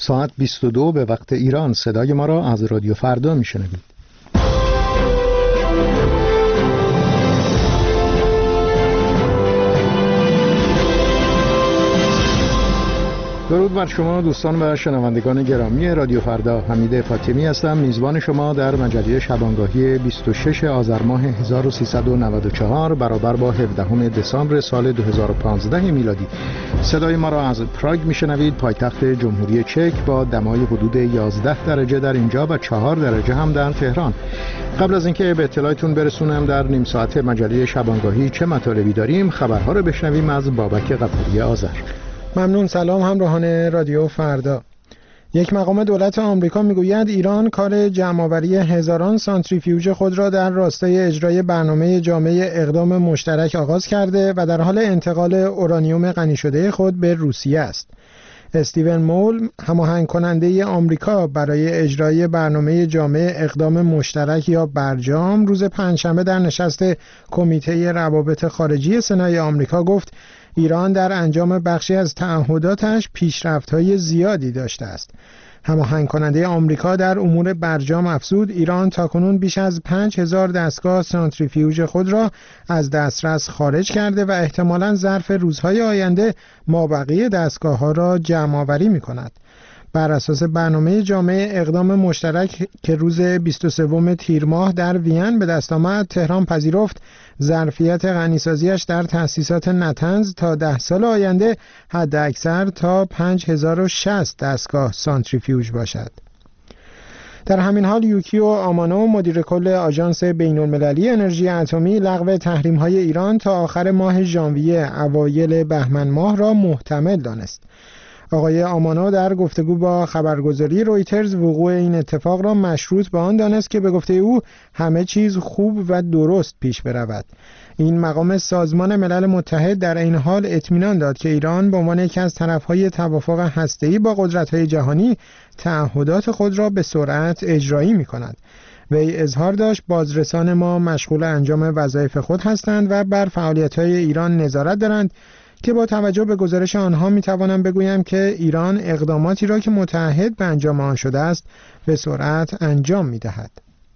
ساعت 22 به وقت ایران صدای ما را از رادیو فردا میشنوید. درود بر شما دوستان و شنوندگان گرامی رادیو فردا. حمید فاطمی هستم، میزبان شما در مجله شبانگاهی 26 آذر ماه 1394 برابر با 17 دسامبر سال 2015 میلادی. صدای ما را از پراگ میشنوید، پایتخت جمهوری چک، با دمای حدود 11 درجه در اینجا و 4 درجه هم در تهران. قبل از اینکه به اطلاعتون برسونم در نیم ساعت مجله شبانگاهی چه مطالبی داریم، خبرها رو بشنویم از بابک غفوری آذر. ممنون. سلام همراهان رادیو فردا. یک مقام دولت آمریکا میگوید ایران کار جمع‌آوری هزاران سانتریفیوژ خود را در راستای اجرای برنامه جامع اقدام مشترک آغاز کرده و در حال انتقال اورانیوم غنی شده خود به روسیه است. استیون مول، هماهنگ کننده آمریکا برای اجرای برنامه جامع اقدام مشترک یا برجام، روز پنجشنبه در نشست کمیته روابط خارجی سنای آمریکا گفت ایران در انجام بخشی از تعهداتش پیشرفت‌های زیادی داشته است. هماهنگ کننده آمریکا در امور برجام افزود ایران تاکنون بیش از 5000 دستگاه سانتریفیوژ خود را از دسترس خارج کرده و احتمالاً ظرف روزهای آینده مابقی دستگاه‌ها را جمع‌آوری می‌کند. بر اساس برنامه جامع اقدام مشترک که روز 23 تیر ماه در وین به دست آمد، تهران پذیرفت ظرفیت غنیسازیش در تأسیسات نطنز تا 10 سال آینده حداکثر تا 5060 دستگاه سانتریفیوژ باشد. در همین حال یوکیو آمانو، مدیر کل آژانس بین‌المللی انرژی اتمی، لغو تحریم‌های ایران تا آخر ماه ژانویه اوایل بهمن ماه را محتمل دانست. آقای آمانو در گفتگو با خبرگزاری رویترز وقوع این اتفاق را مشروط به آن دانست که به گفته او همه چیز خوب و درست پیش برود. این مقام سازمان ملل متحد در این حال اطمینان داد که ایران به عنوان یکی از طرف‌های توافق هسته‌ای با قدرت‌های جهانی تعهدات خود را به سرعت اجرایی می‌کند. وی اظهار داشت بازرسان ما مشغول انجام وظایف خود هستند و بر فعالیت‌های ایران نظارت دارند که با توجه به گزارش آنها میتوانم بگویم که ایران اقداماتی را که متعهد به انجام آن شده است به سرعت انجام میدهد.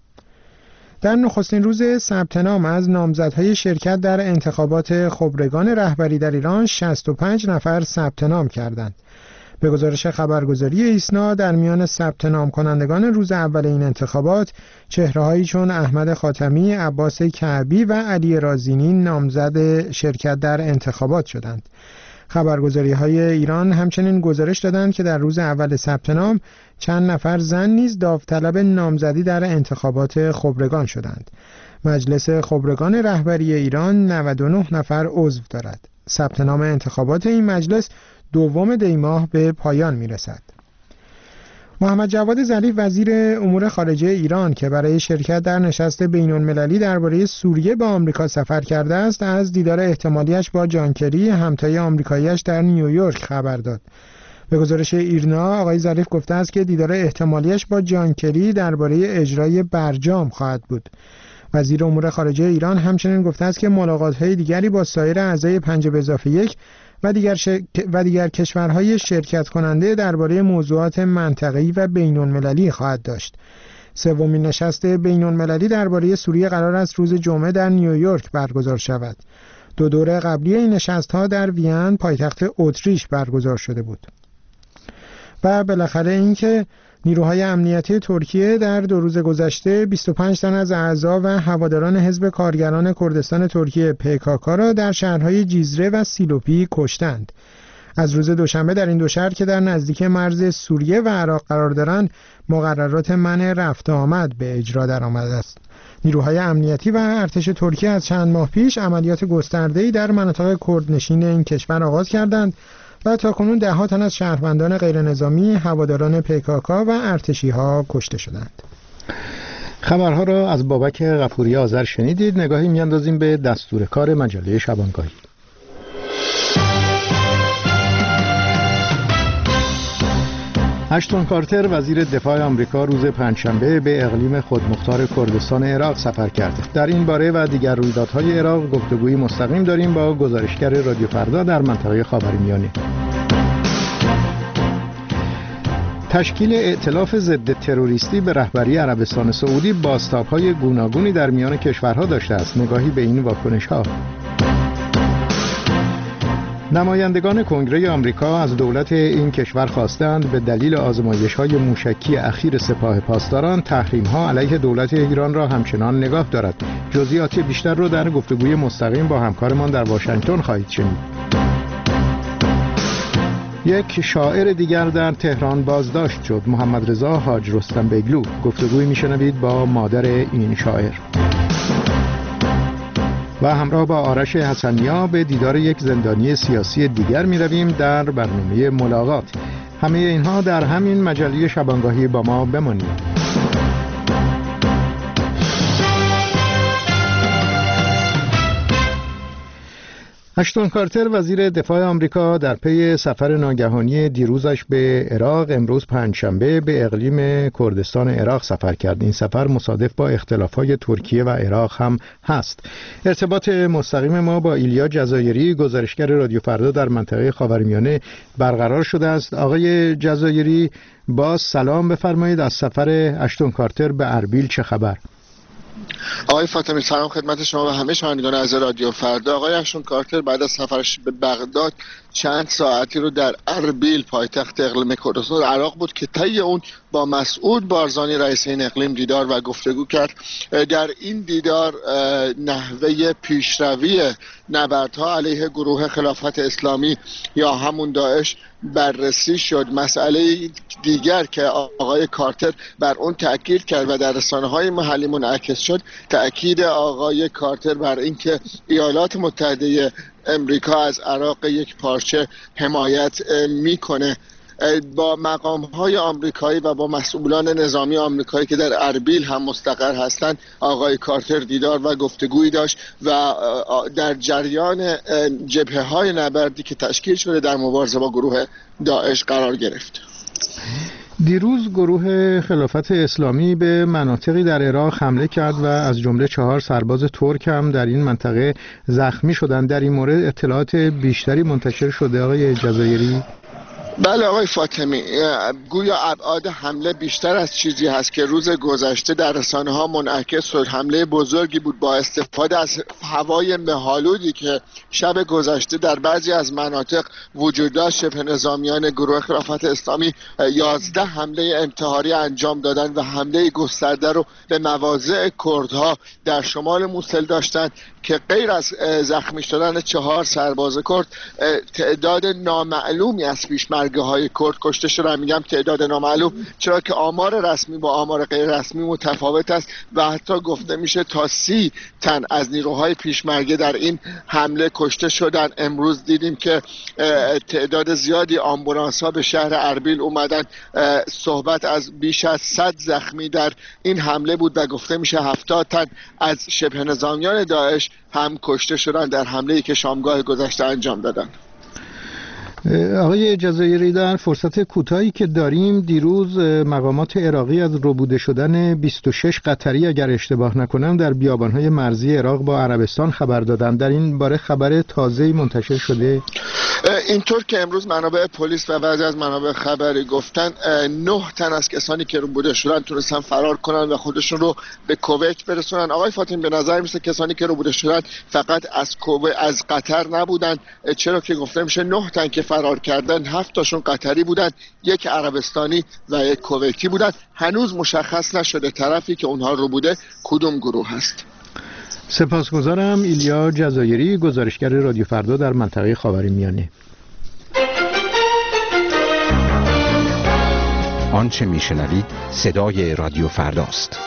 در نخستین روز ثبت نام از نامزدهای شرکت در انتخابات خبرگان رهبری در ایران 65 نفر ثبت نام کردند. به گزارش خبرگزاری ایسنا، در میان ثبت نام کنندگان روز اول این انتخابات چهره‌هایی چون احمد خاتمی، عباس کعبی و علی رازینی نامزد شرکت در انتخابات شدند. خبرگزاری‌های ایران همچنین گزارش دادند که در روز اول ثبت نام چند نفر زن نیز داوطلب نامزدی در انتخابات خبرگان شدند. مجلس خبرگان رهبری ایران 99 نفر عضو دارد. ثبت نام انتخابات این مجلس 2 دی ماه به پایان میرسد. محمد جواد ظریف، وزیر امور خارجه ایران که برای شرکت در نشست بین‌المللی درباره سوریه به آمریکا سفر کرده است، از دیدار احتمالیش با جان کری، همتای آمریکایی‌اش در نیویورک خبر داد. به گزارش ایرنا، آقای ظریف گفته است که دیدار احتمالیش با جان کری درباره اجرای برجام خواهد بود. وزیر امور خارجه ایران همچنین گفته است که ملاقات‌های دیگری با سایر اعضای 5+1 و دیگر کشورهای شرکت کننده درباره موضوعات منطقه‌ای و بین‌المللی خواهد داشت. سومین نشست بین‌المللی درباره سوریه قرار است روز جمعه در نیویورک برگزار شود. 2 دوره قبلی این نشست‌ها در وین، پایتخت اتریش، برگزار شده بود. و بالاخره اینکه نیروهای امنیتی ترکیه در 2 روز گذشته 25 تن از اعضا و هواداران حزب کارگران کردستان ترکیه PKK را در شهرهای جیزره و سیلوپی کشتند. از روز دوشنبه در این 2 شهر که در نزدیکی مرز سوریه و عراق قرار دارند مقررات منع رفت آمد به اجرا درآمده است. نیروهای امنیتی و ارتش ترکیه از چند ماه پیش عملیات گسترده‌ای در مناطق کردنشین این کشور آغاز کردند و تاکنون 10 تن از شهروندان غیرنظامی، هواداران PKK و ارتشی‌ها کشته شدند. خبرها را از بابک غفوری آذر شنیدید. نگاهی میاندازیم به دستور کار مجله شبانگاهی. اشتون کارتر، وزیر دفاع آمریکا، روز پنجشنبه به اقلیم خودمختار کردستان عراق سفر کرد. در این باره و دیگر رویدادهای عراق گفتگویی مستقیم داریم با گزارشگر رادیو فردا در منطقه خاورمیانه. تشکیل ائتلاف ضد تروریستی به رهبری عربستان سعودی بازتاب‌های گوناگونی در میان کشورها داشته است. نگاهی به این واکنش‌ها. نمایندگان کنگره آمریکا از دولت این کشور خواستند به دلیل آزمایش‌های موشکی اخیر سپاه پاسداران تحریم‌ها علیه دولت ایران را همچنان نگاه دارد. جزئیات بیشتر را در گفتگوی مستقیم با همکارمان در واشنگتن خواهید شنید. یک شاعر دیگر در تهران بازداشت شد. محمد رضا حاج رستم بیگلو. گفتگوی میشنوید با مادر این شاعر. و همراه با آرش حسنیا به دیدار یک زندانی سیاسی دیگر می رویم در برنامه ملاقات. همه اینها در همین مجله شبانگاهی با ما بمانید. اشتون کارتر وزیر دفاع آمریکا در پی سفر ناگهانی دیروزش به عراق امروز پنجشنبه به اقلیم کردستان عراق سفر کرد. این سفر مصادف با اختلافات ترکیه و عراق هم هست. ارتباط مستقیم ما با ایلیا جزایری گزارشگر رادیو فردا در منطقه خاورمیانه برقرار شده است. آقای جزایری باز سلام بفرمایید. از سفر اشتون کارتر به اربیل چه خبر؟ آقای فاطمی سلام خدمت شما و همه شنوندگان از رادیو فردا. آقای اشتون کارتر بعد از سفرش به بغداد چند ساعتی رو در اربیل پایتخت اقلیم کردستان عراق بود که طی اون با مسعود بارزانی رئیس این اقلیم دیدار و گفتگو کرد. در این دیدار نحوه پیشروی نبردها علیه گروه خلافت اسلامی یا همون داعش بررسی شد. مسئله دیگر که آقای کارتر بر اون تأکید کرد و در رسانه‌های محلی منعکس شد، تأکید آقای کارتر بر اینکه ایالات متحده امریکا از عراق یک پارچه حمایت میکنه. با مقام‌های آمریکایی و با مسئولان نظامی آمریکایی که در اربیل هم مستقر هستند آقای کارتر دیدار و گفتگویی داشت و در جریان جبهه‌های نبردی که تشکیل شده در مبارزه با گروه داعش قرار گرفت. دیروز گروه خلافت اسلامی به مناطقی در عراق حمله کرد و از جمله 4 سرباز ترک هم در این منطقه زخمی شدند. در این مورد اطلاعات بیشتری منتشر شده آقای جزایری؟ بله آقای فاطمی، گویا ابعاد حمله بیشتر از چیزی هست که روز گذشته در رسانه‌ها منعکس شد. حمله بزرگی بود با استفاده از هوای مه‌آلودی که شب گذشته در بعضی از مناطق وجود داشت. شبه نظامیان گروه خلافت اسلامی 11 حمله انتحاری انجام دادند و حمله گسترده رو به مواضع کردها در شمال موصل داشتند که غیر از زخمی شدن 4 سرباز کرد تعداد نامعلومی از پیشمرگه‌های کرد کشته شدند. میگم تعداد نامعلوم چرا که آمار رسمی با آمار غیر رسمی متفاوت است و حتی گفته میشه تا 30 تن از نیروهای پیشمرگه در این حمله کشته شدند. امروز دیدیم که تعداد زیادی آمبولانس‌ها به شهر اربیل اومدن. صحبت از بیش از 100 زخمی در این حمله بود و گفته میشه 70 تن از شبه نظامیان داعش هم کشته شدن در حمله‌ای که شامگاه گذشته انجام دادن. آقای جزایری در فرصت کوتاهی که داریم، دیروز مقامات عراقی از ربوده شدن 26 قطری اگر اشتباه نکنم در بیابان‌های مرزی عراق با عربستان خبر دادند. در این باره خبر تازه‌ای منتشر شده؟ اینطور که امروز منابع پلیس و بعضی از منابع خبری گفتن 9 تن از کسانی که ربوده شدن تونستن فرار کنن و خودشون رو به کویت برسونن. آقای فاطمی به نظر میسه کسانی که ربوده شدن فقط از قطر نبودن، چرا که گفته میشه 9 تن که فرار کردن 7 تاشون قطری بودن، 1 عربستانی و 1 کویتی بودن. هنوز مشخص نشده طرفی که اونها ربوده کدوم گروه هست. سپاسگزارم. ایلیا جزایری گزارشگر رادیو فردا در منطقه خاورمیانه. آنچه میشنوید صدای رادیو فرداست.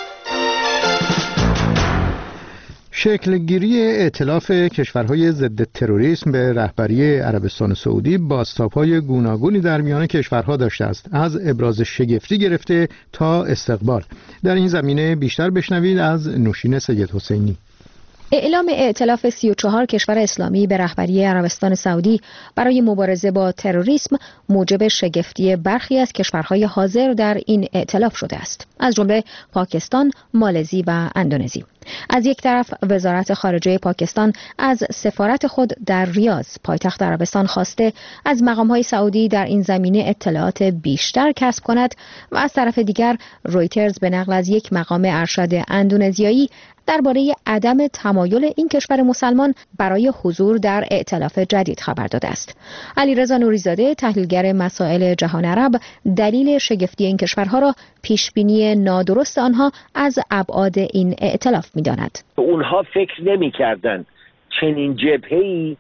شکلگیری ائتلاف کشورهای ضد تروریسم به رهبری عربستان سعودی بازتاب‌های گوناگونی در میان کشورها داشته است، از ابراز شگفتی گرفته تا استقبال. در این زمینه بیشتر بشنوید از نوشین سید حسینی. اعلام ائتلاف 34 کشور اسلامی به رهبری عربستان سعودی برای مبارزه با تروریسم موجب شگفتی برخی از کشورهای حاضر در این ائتلاف شده است، از جمله پاکستان، مالزی و اندونزی. از یک طرف وزارت خارجه پاکستان از سفارت خود در ریاض پایتخت عربستان خواسته از مقام‌های سعودی در این زمینه اطلاعات بیشتر کسب کند و از طرف دیگر رویترز به نقل از یک مقام ارشد اندونزیایی درباره عدم تمایل این کشور مسلمان برای حضور در ائتلاف جدید خبر داده است. علیرضا نوری‌زاده، تحلیلگر مسائل جهان عرب، دلیل شگفتی این کشورها را پیشبینی نادرست آنها از ابعاد این ائتلاف می‌داند. اونها فکر نمی‌کردند چنین جبهه‌ای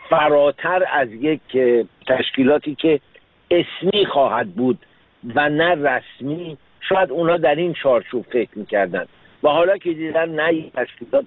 فراتر از یک تشکیلاتی که اسمی خواهد بود و نه رسمی، شاید اونها در این چارچوب فکر می‌کردند و حالا که دیدن نه یک تشکیلات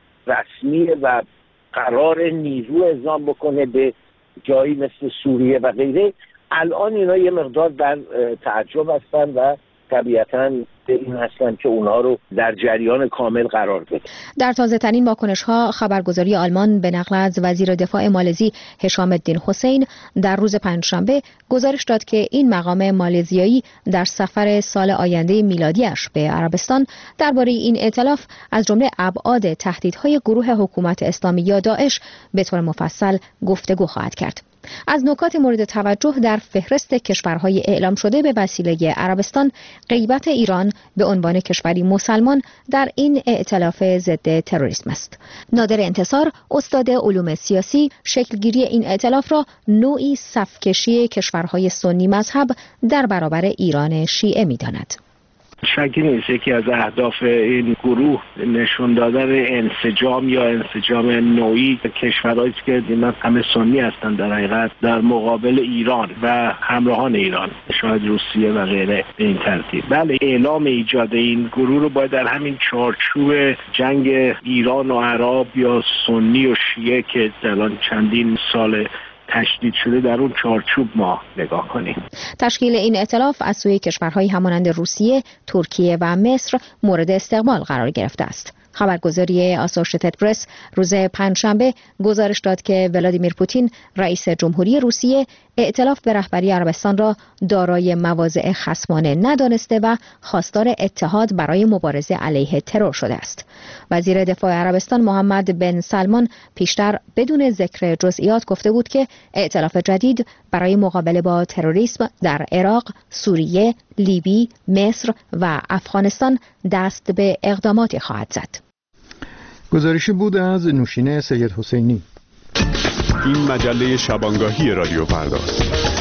رسمی و قرار نیرو اعزام بکنه به جایی مثل سوریه و غیره، الان اینا یه مقدار در تعجب هستن و طبیعتاً به این هستن که اونها رو در جریان کامل قرار بده. در تازه ترین واکنش‌ها خبرگزاری آلمان به نقل از وزیر دفاع مالزی هشام الدین حسین در روز پنجشنبه گزارش داد که این مقام مالزیایی در سفر سال آینده میلادیش به عربستان درباره این ائتلاف از جمله ابعاد تهدیدهای گروه حکومت اسلامی یا داعش به طور مفصل گفتگو خواهد کرد. از نکات مورد توجه در فهرست کشورهای اعلام شده به وسیله عربستان، غیبت ایران به عنوان کشوری مسلمان در این ائتلاف ضد تروریسم است. نادر انتصار، استاد علوم سیاسی، شکلگیری این ائتلاف را نوعی صفکشی کشورهای سنی مذهب در برابر ایران شیعه می‌داند. شکی نیست یکی از اهداف این گروه نشون دادن انسجام یا انسجام نوعی کشورهایی که اینا همه سنی هستند در حقیقت در مقابل ایران و همراهان ایران، شاید روسیه و غیره به این ترتیب. بله، اعلام ایجاد این گروه رو باید در همین چارچوب جنگ ایران و عرب یا سنی و شیعه که الان چندین سال تشدید شده در اون چارچوب ما نگاه کنیم. تشکیل این ائتلاف از سوی کشورهای همانند روسیه، ترکیه و مصر مورد استقبال قرار گرفته است. خبرگزاری آسوشییتد پرس روز پنجشنبه گزارش داد که ولادیمیر پوتین، رئیس جمهوری روسیه، ائتلاف به رهبری عربستان را دارای مواضع خصمانه ندانسته و خواستار اتحاد برای مبارزه علیه ترور شده است. وزیر دفاع عربستان محمد بن سلمان پیشتر بدون ذکر جزئیات گفته بود که ائتلاف جدید برای مقابله با تروریسم در عراق، سوریه، لیبی، مصر و افغانستان دست به اقداماتی خواهد زد. گزارشی بود از نوشین سید حسینی. این مجله شبانگاهی رادیو فرداست.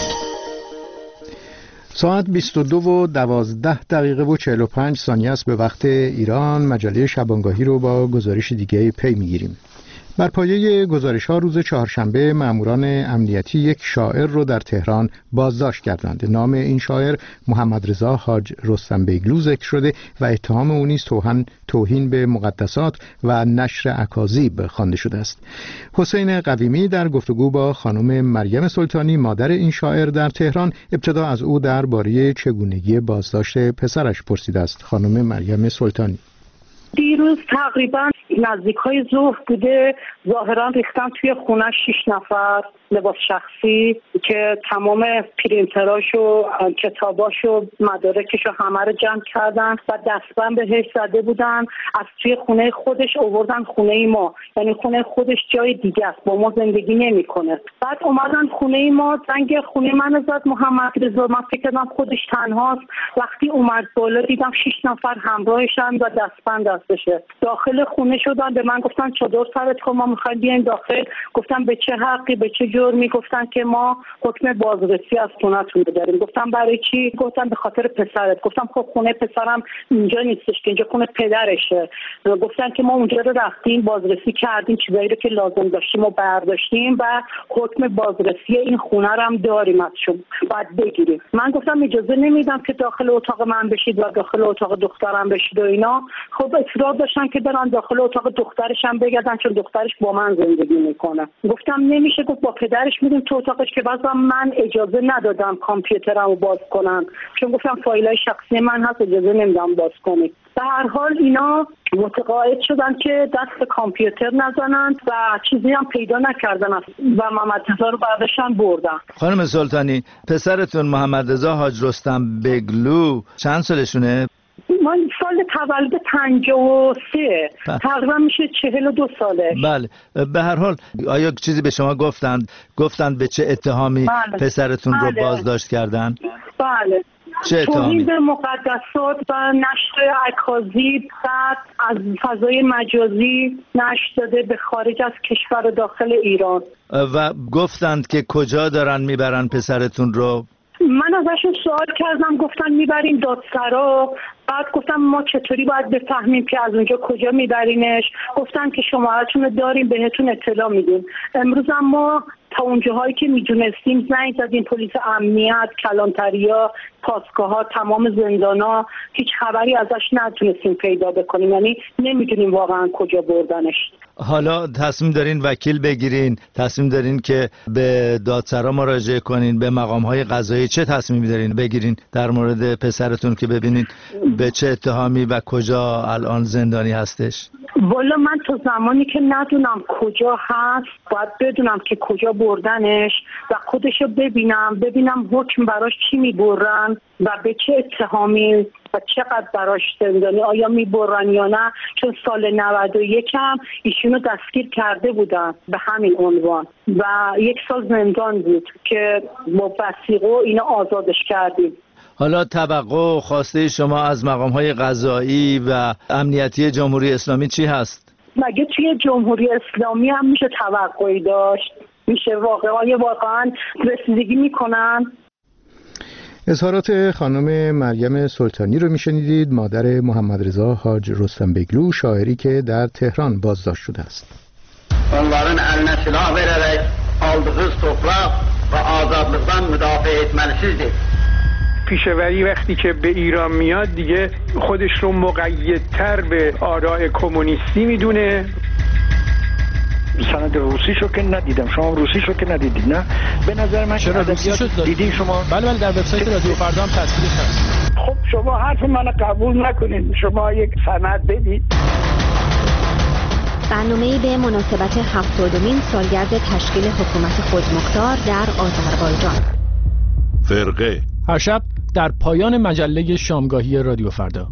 ساعت 22:12 و 45 ثانیه است به وقت ایران. مجله شبانگاهی رو با گزارش دیگه پی میگیریم. بر پایه گزارش‌ها روز چهارشنبه ماموران امنیتی یک شاعر رو در تهران بازداشت کردند. نام این شاعر محمد رضا حاج رستم بیگلو ذکر شده و اتهام او نیز توهین به مقدسات و نشر اکاذیب خوانده شده است. حسین قویمی در گفتگو با خانم مریم سلطانی مادر این شاعر در تهران ابتدا از او درباره چگونگی بازداشت پسرش پرسیده است. خانم مریم سلطانی: دیروز تقریبا نزدیکای ظهر بوده، ظاهرا ریختن توی خونه 6 نفر لباس شخصی که تمام پرینتراش و کتاباش و مدارکش رو همه رو جمع کردن و دستبند بهش زده بودن. از توی خونه خودش آوردن خونه ما، یعنی خونه خودش جای دیگه است، با ما زندگی نمیکنه. بعد اومدن خونه ما، زنگ خونه من زد محمد رضا. من فکر کردم خودش تنهاست. وقتی اومد بالا دیدم 6 نفر همراهشن و دستبند دستشه. داخل خونه شدن، به من گفتن چادر سرت کن، ما میخوایم بیایم داخل. گفتم به چه حقی، به چه جرمی؟ گفتن که ما حکم بازرسی از خونه‌تون داریم. گفتم برای چی؟ گفتن به خاطر پسرت. گفتم خب خونه پسرم اینجا نیستش که، اینجا خونه پدرشه. گفتن که ما اونجا رو رفتیم بازرسی کردیم، چیزایی رو که لازم داشتیم و برداشتیم و حکم بازرسی این خونه رو هم داریم، از شما باید بگیریم. من گفتم اجازه نمیدم که داخل اتاق من بشید و داخل اتاق دخترم بشید و اینا. خب اصرار داشتن که برن داخل اتاق دخترش هم بگردن چون دخترش با من زندگی میکنه. گفتم نمیشه. گفت با پدرش میریم تو اتاقش که بازم من اجازه ندادم کامپیوترمو باز کنم چون گفتم فایلای شخصی من هست اجازه نمیدم باز کنی. به هر حال اینا متقاعد شدن که دست به کامپیوتر نزنند و چیزی هم پیدا نکردن و محمد رضا رو برداشتن بردن. خانم سلطانی، پسرتون محمد رضا حاج رستم بگلو چند سالشونه؟ من سال تولد 53 تقریبا میشه 42 سالش. بله. به هر حال آیا چیزی به شما گفتند به چه اتهامی پسرتون رو بازداشت کردن؟ بله. توهین به مقدسات و نشر اکاذیب از فضای مجازی نشر داده به خارج از کشور و داخل ایران. و گفتند که کجا دارن میبرن پسرتون رو؟ من ازشون سوال کردم، گفتن میبریم دادسرا. بعد گفتم ما چطوری باید بفهمیم که از اونجا کجا میبرینش؟ گفتن که شماره‌تون رو داریم بهتون اطلاع میدیم. امروز هم ما تا اونجاهایی که میدونستیم زنگ زدیم پلیس امنیت، کلانتریا، پاسگاه‌ها، تمام زندانا، هیچ خبری ازش نتونستیم پیدا بکنیم. یعنی نمیدونیم واقعا کجا بردنش. حالا تصمیم دارین وکیل بگیرین، تصمیم دارین که به دادسرا مراجعه کنین، به مقام‌های قضایی چه تصمیمی دارین بگیرین در مورد پسرتون که ببینین به چه اتهامی و کجا الان زندانی هستش؟ والا من تا زمانی که ندونم کجا هست باید بدونم که کجا بردنش و خودشو ببینم حکم براش چی میبرن و به چه اتهامی و چقدر براش زندانی، آیا میبرن یا نه. چون سال 91 هم ایشونو دستگیر کرده بودن به همین عنوان و 1 سال زندان بود که با وثیقه اینا آزادش کردیم. حالا توقع و خواسته شما از مقام‌های قضایی و امنیتی جمهوری اسلامی چی هست؟ مگه توی جمهوری اسلامی هم میشه توقعی داشت؟ میشه واقعا رسیدگی میکنن؟ اظهارات خانم مریم سلطانی رو میشنیدید، مادر محمد رضا حاج رستم بگلو، شاعری که در تهران بازداشت شده است. onların eline silah vererek aldığı toprak ve azadlıktan müdafaa etmelisizdir. پیشوری وقتی که به ایران میاد دیگه خودش رو مقیدتر به آراء کمونیستی میدونه. سند روسیشو که ندیدم. شما روسیشو که ندیدید نه؟ به نظر من چرا روسیشو دیدین شما؟ بله در وبسایت رادیو فردا هم تصویرش هست. خب شما حرف منو قبول نکنید، شما یک سند بدید. برنامه‌ای به مناسبت 70مین سالگرد تشکیل حکومت خودمختار در آذربایجان. فرقه هر شب در پایان مجله شامگاهی رادیو فردا.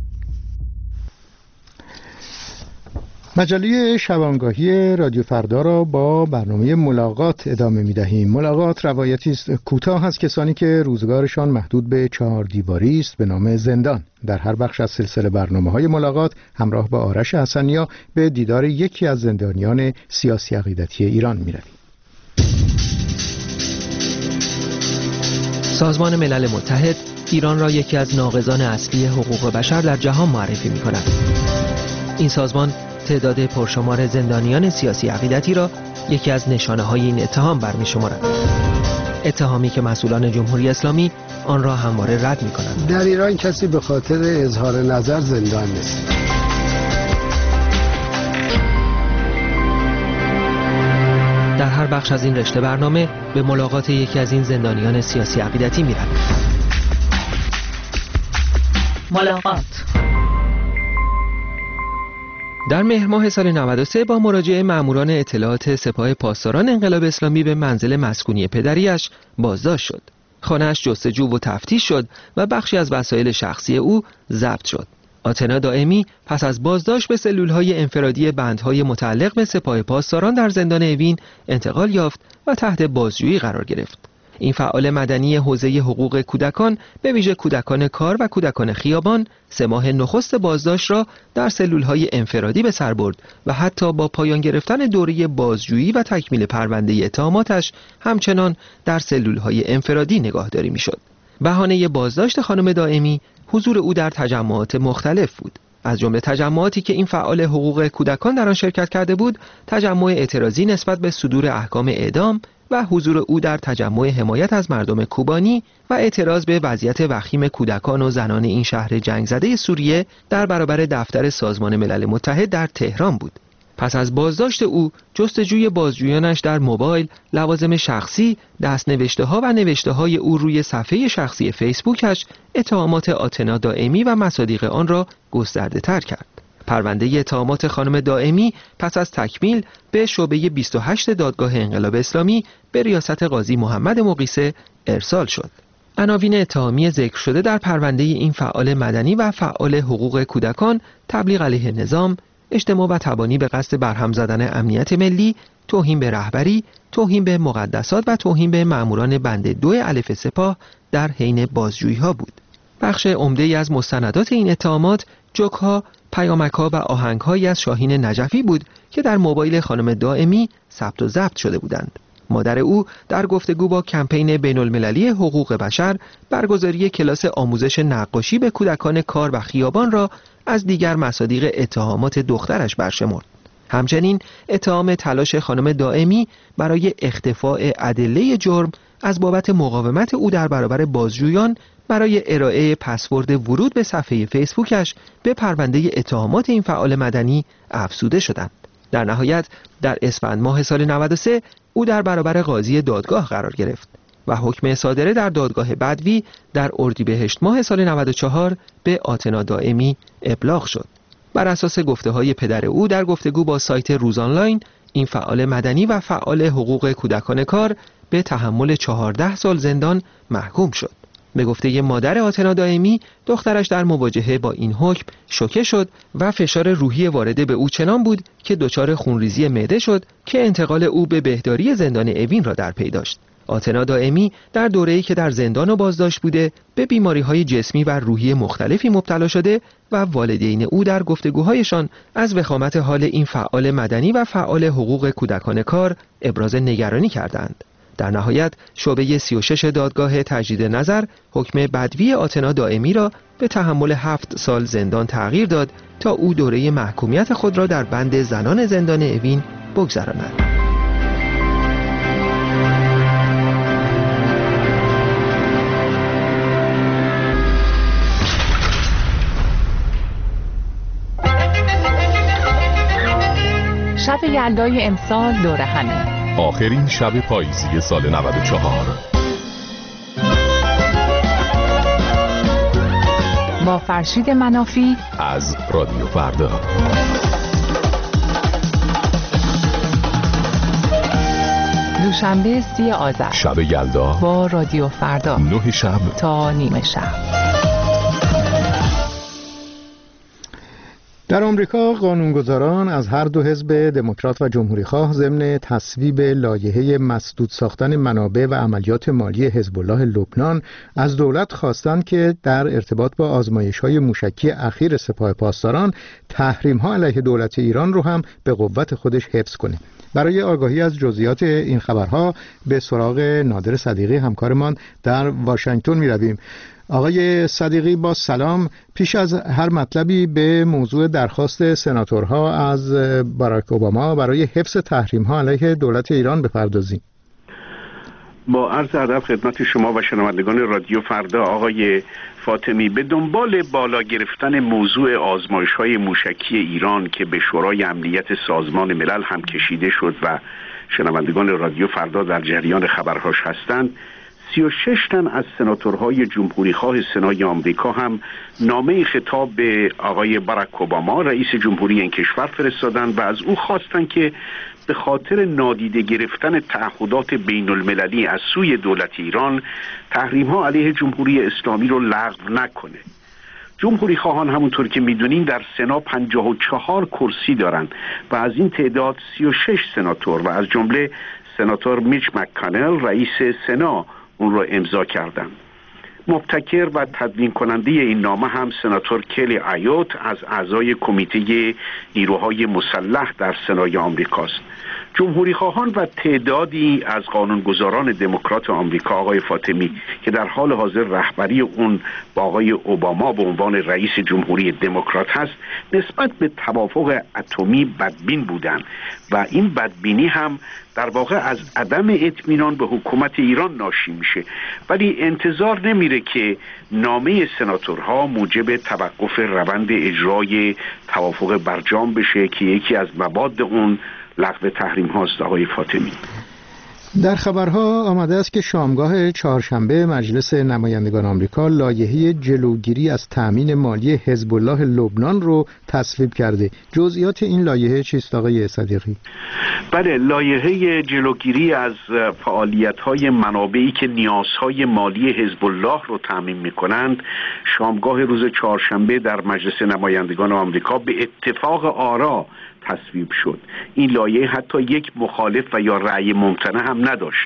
مجله شبانگاهی رادیو فردا را با برنامه ملاقات ادامه می دهیم. ملاقات روایتی است کوتاه از کسانی که روزگارشان محدود به 4 دیواری است به نام زندان. در هر بخش از سلسله برنامه‌های ملاقات همراه با آرش حسنیا به دیدار یکی از زندانیان سیاسی عقیدتی ایران می رویم. سازمان ملل متحد ایران را یکی از ناقضان اصلی حقوق بشر در جهان معرفی می کند. این سازمان تعداد پرشمار زندانیان سیاسی عقیدتی را یکی از نشانه‌های این اتهام برمی شمارد. اتهامی که مسئولان جمهوری اسلامی آن را همواره رد می کنند. در ایران کسی به خاطر اظهار نظر زندان نیست. در هر بخش از این رشته برنامه به ملاقات یکی از این زندانیان سیاسی عقیدتی می رویم. ملاقات در مهر ماه سال 93 با مراجعه ماموران اطلاعات سپاه پاسداران انقلاب اسلامی به منزل مسکونی پدریش بازداشت شد. خانه‌اش جستجو و تفتیش شد و بخشی از وسایل شخصی او ضبط شد. آتنا دائمی پس از بازداشت به سلول‌های انفرادی بندهای متعلق به سپاه پاسداران در زندان اوین انتقال یافت و تحت بازجویی قرار گرفت. این فعال مدنی حوزه حقوق کودکان به ویژه کودکان کار و کودکان خیابان 3 ماه نخست بازداشت را در سلول‌های انفرادی به سر برد و حتی با پایان گرفتن دوره بازجویی و تکمیل پرونده اتهاماتش همچنان در سلول‌های انفرادی نگاهداری می‌شد. بهانه بازداشت خانم دائمی حضور او در تجمعات مختلف بود. از جمله تجمعاتی که این فعال حقوق کودکان در آن شرکت کرده بود، تجمع اعتراضی نسبت به صدور احکام اعدام و حضور او در تجمع حمایت از مردم کوبانی و اعتراض به وضعیت وخیم کودکان و زنان این شهر جنگ زده سوریه در برابر دفتر سازمان ملل متحد در تهران بود. پس از بازداشت او، جستجوی بازجویانش در موبایل، لوازم شخصی، دستنوشته‌ها و نوشته‌های او روی صفحه شخصی فیسبوکش اتهامات آتنا دائمی و مصادیق آن را گسترده‌تر کرد. پرونده اتهامات خانم دائمی پس از تکمیل به شعبه 28 دادگاه انقلاب اسلامی به ریاست قاضی محمد مقیسه ارسال شد. عناوین اتهامی ذکر شده در پرونده این فعال مدنی و فعال حقوق کودکان تبلیغ علیه نظام، اجتماع و تبانی به قصد برهم زدن امنیت ملی، توهین به رهبری، توهین به مقدسات و توهین به مأموران بند 2 الف سپاه در حین بازجویی‌ها بود. بخش عمده‌ای از مستندات این اتهامات، جوک‌ها، پیامک‌ها و آهنگ‌هایی از شاهین نجفی بود که در موبایل خانم دائمی ثبت و ضبط شده بودند. مادر او در گفتگو با کمپین بین‌المللی حقوق بشر برگزاری کلاس آموزش نقاشی به کودکان کار و خیابان را از دیگر مصادیق اتهامات دخترش برشمرد. همچنین اتهام تلاش خانم دائمی برای اختفاء ادله جرم از بابت مقاومت او در برابر بازجویان برای ارائه پسورد ورود به صفحه فیسبوکش به پرونده اتهامات این فعال مدنی افزوده شدند. در نهایت در اسفند ماه سال 93 او در برابر قاضی دادگاه قرار گرفت و حکم صادره در دادگاه بدوی در اردیبهشت ماه سال 94 به آتنا دائمی ابلاغ شد. بر اساس گفته‌های پدر او در گفتگو با سایت روز آنلاین، این فعال مدنی و فعال حقوق کودکان کار به تحمل 14 سال زندان محکوم شد. به گفته مادر آتنا دائمی، دخترش در مواجهه با این حکم شوکه شد و فشار روحی وارده به او چنان بود که دچار خونریزی معده شد که انتقال او به بهداری زندان اوین را در پی داشت. آتنا دائمی در دوره‌ای که در زندان و بازداشت بوده به بیماری‌های جسمی و روحی مختلفی مبتلا شده و والدین او در گفتگوهایشان از وخامت حال این فعال مدنی و فعال حقوق کودکان کار ابراز نگرانی کردند. در نهایت شعبه 36 دادگاه تجدید نظر حکم بدوی آتنا دائمی را به تحمل 7 سال زندان تغییر داد تا او دوره محکومیت خود را در بند زنان زندان اوین بگذراند. شب یلدای امسال دور همی، آخرین شب پاییزی سال 94 با فرشید منافی از رادیو فردا. دوشنبه 30 آذر شب یلدا با رادیو فردا 9 شب تا نیمه شب. در آمریکا قانونگذاران از هر دو حزب دموکرات و جمهوری‌خواه ضمن تصویب لایحه مسدود ساختن منابع و عملیات مالی حزب الله لبنان از دولت خواستند که در ارتباط با آزمایش‌های موشکی اخیر سپاه پاسداران تحریم‌ها علیه دولت ایران رو هم به قوت خودش حفظ کنه. برای آگاهی از جزئیات این خبرها به سراغ نادر صدیقی همکارمان در واشنگتن می‌رویم. آقای صدیقی با سلام. پیش از هر مطلبی به موضوع درخواست سناتورها از باراک اوباما برای حفظ تحریم‌ها علیه دولت ایران بپردازیم. با عرض ادب خدمت شما و شنوندگان رادیو فردا. آقای فاطمی، به دنبال بالا گرفتن موضوع آزمایش‌های موشکی ایران که به شورای امنیت سازمان ملل هم کشیده شد و شنوندگان رادیو فردا در جریان خبرهاش هستند، 36 تن از سناتورهای جمهوری‌خواه سنای آمریکا هم نامه خطاب به آقای باراک اوباما رئیس جمهوری این کشور فرستادند و از او خواستند که به خاطر نادیده گرفتن تعهدات بین المللی از سوی دولت ایران تحریم‌ها علیه جمهوری اسلامی رو لغو نکنه. جمهوری خواهان همونطور که میدونین در سنا 54 کرسی دارند و از این تعداد 36 سناتور و از جمله سناتور میچ مک‌کانل رئیس سنا اون را امضا کردند. مبتکر و تدوین کننده این نامه هم سناتور کلی ایوت از اعضای کمیته نیروهای مسلح در سنای آمریکاست. جمهوری خواهان و تعدادی از قانونگذاران دموکرات آمریکا، آقای فاطمی، که در حال حاضر رهبری اون با آقای اوباما به عنوان رئیس جمهوری دموکرات هست، نسبت به توافق اتمی بدبین بودن و این بدبینی هم در واقع از عدم اطمینان به حکومت ایران ناشی میشه. ولی انتظار نمیره که نامه سناتورها موجب توقف روند اجرای توافق برجام بشه که یکی از مباد اون لغو تحریم هاست. آقای فاطمی، در خبرها آمده است که شامگاه چهارشنبه مجلس نمایندگان آمریکا لایحه جلوگیری از تأمین مالی حزب الله لبنان رو تصویب کرده. جزئیات این لایحه چیست آقای صدیقی؟ بله، لایحه جلوگیری از فعالیت‌های منابعی که نیازهای مالی حزب الله رو تأمین می‌کنند شامگاه روز چهارشنبه در مجلس نمایندگان آمریکا به اتفاق آرا تصویب شد. این لایحه حتی یک مخالف و یا رأی ممتنع هم نداشت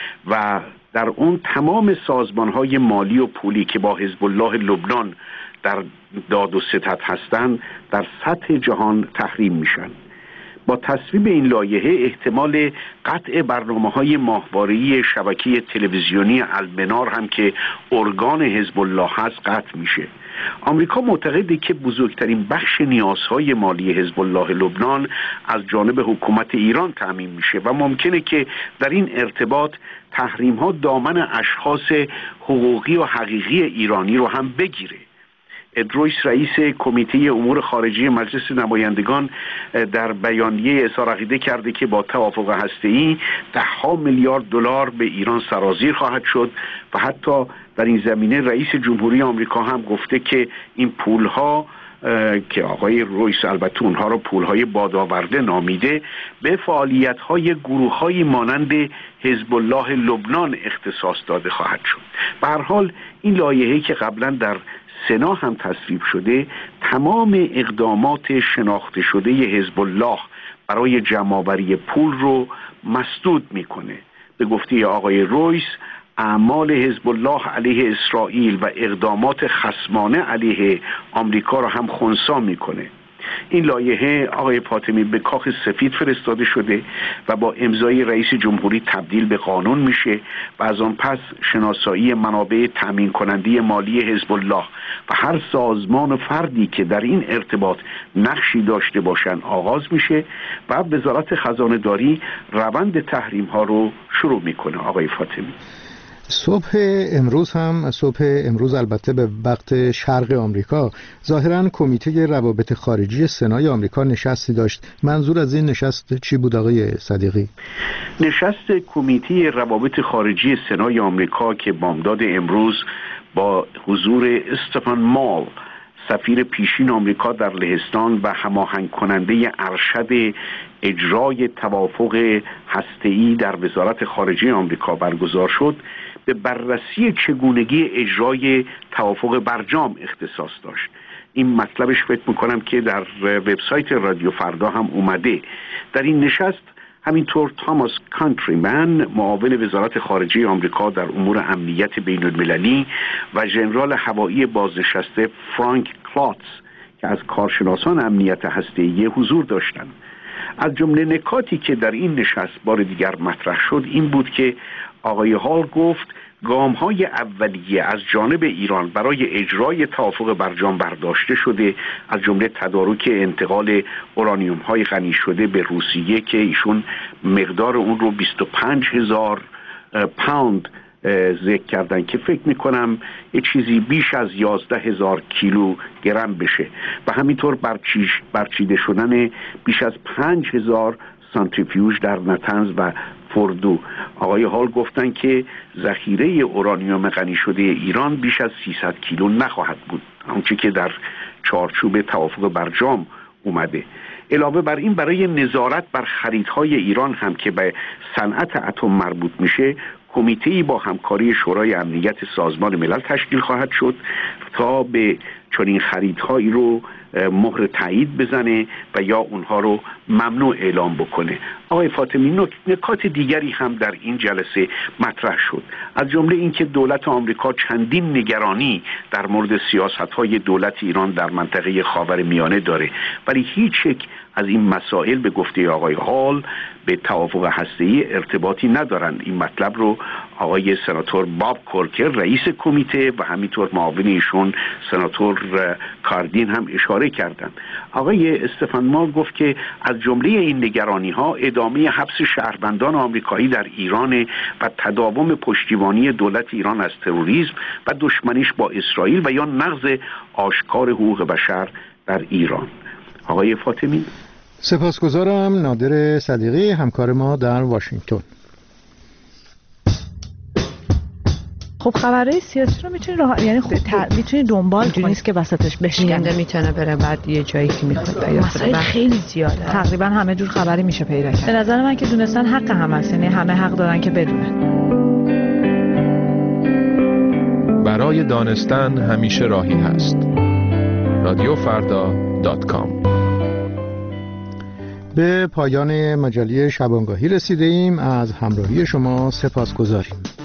و در اون تمام سازمان‌های مالی و پولی که با حزب الله لبنان در داد و ستد هستند در سطح جهان تحریم میشن. با تصویب این لایحه احتمال قطع برنامه‌های ماهواره‌ای شبکه تلویزیونی المنار هم که ارگان حزب الله هست قطع میشه. آمریکا معتقده که بزرگترین بخش نیازهای مالی حزب الله لبنان از جانب حکومت ایران تأمین میشه و ممکنه که در این ارتباط تحریم‌ها دامن اشخاص حقوقی و حقیقی ایرانی رو هم بگیره. اد رویس رئیس کمیته امور خارجی مجلس نمایندگان در بیانیه اظهار عقیده کرده که با توافق هسته‌ای $10 میلیارد به ایران سرازیر خواهد شد و حتی در این زمینه رئیس جمهوری آمریکا هم گفته که این پولها که آقای رویس البته اونها رو پولهای بادآورده نامیده به فعالیت‌های گروه‌های مانند حزب الله لبنان اختصاص داده خواهد شد. به هر حال این لایحه‌ای که قبلا در سنا هم تصویب شده تمام اقدامات شناخته شده حزب الله برای جمع‌آوری پول رو مسدود میکنه. به گفته آقای رویس اعمال حزب الله علیه اسرائیل و اقدامات خصمانه علیه آمریکا را هم خنثی میکنه. این لایحه آقای فاطمی به کاخ سفید فرستاده شده و با امضای رئیس جمهوری تبدیل به قانون میشه و از آن پس شناسایی منابع تامین کننده مالی حزب الله و هر سازمان و فردی که در این ارتباط نقشی داشته باشند آغاز میشه و وزارت خزانه داری روند تحریم ها رو شروع میکنه. آقای فاطمی، صبح امروز البته به وقت شرق آمریکا ظاهراً کمیته روابط خارجی سنای آمریکا نشستی داشت. منظور از این نشست چی بود آقای صدیقی؟ نشست کمیته روابط خارجی سنای آمریکا که بامداد امروز با حضور استفان مال سفیر پیشین آمریکا در لهستان و هماهنگ کننده ارشد اجرای توافق هسته‌ای در وزارت خارجه آمریکا برگزار شد به بررسی چگونگی اجرای توافق برجام اختصاص داشت. این مطلبش فکر میکنم که در وبسایت رادیو فردا هم اومده. در این نشست همینطور تاماس کانتریمن معاون وزارت خارجه آمریکا در امور امنیت بین المللی و ژنرال هوایی بازنشسته فرانک کلاتس که از کارشناسان امنیت هسته‌ای حضور داشتند. از جمله نکاتی که در این نشست بار دیگر مطرح شد این بود که آقای هال گفت گام‌های اولیه از جانب ایران برای اجرای توافق برجام برداشته شده، از جمله تدارک انتقال اورانیوم‌های غنی شده به روسیه که ایشون مقدار اون رو 25,000 پوند ذکر کردن که فکر میکنم یه چیزی بیش از 11,000 کیلوگرم بشه و همینطور برچیده شدن بیش از 5,000 سانتریفیوژ در نتنز و فردو. آقای هال گفتن که ذخیره اورانیوم غنی شده ایران بیش از 300 کیلو نخواهد بود، آنچه که در چارچوب توافق برجام اومده. علاوه بر این برای نظارت بر خریدهای ایران هم که به صنعت اتم مربوط میشه کمیته‌ای با همکاری شورای امنیت سازمان ملل تشکیل خواهد شد تا به چون این خریدهایی رو مهر تایید بزنه و یا اونها رو ممنوع اعلام بکنه. آقای فاطمی، نکات دیگری هم در این جلسه مطرح شد، از جمله اینکه دولت آمریکا چندین نگرانی در مورد سیاست‌های دولت ایران در منطقه خاورمیانه داره، ولی هیچ یک از این مسائل به گفته آقای هال به توافق هسته‌ای ارتباطی ندارند. این مطلب رو آقای سناتور باب کورکر رئیس کمیته و همینطور معاون ایشون سناتور کاردین هم اشاره کردند. آقای استفان مار گفت که از جمله این نگرانی‌ها ادامه حبس شهروندان آمریکایی در ایران و تداوم پشتیبانی دولت ایران از تروریسم و دشمنیش با اسرائیل و یا نقض آشکار حقوق بشر در ایران. آقای فاطمی. سپاسگزارم. نادر صدیقی همکار ما در واشنگتن. خب خبرهای سیاسی رو میتونی یعنی میتونی دنبال کنی، نیست که وسطش بشکنه، میتونه بره بعد یه جایی که میخواد پیدا مسائل خیلی زیاده، تقریبا همه جور خبری میشه پیدا کرد. به نظر من که دونستن حق هم هست، یعنی همه حق دارن که بدونن. برای دانستن همیشه راهی هست. رادیوفردا.com. به پایان مجله شبانگاهی رسیده ایم. از همراهی شما سپاسگزاریم.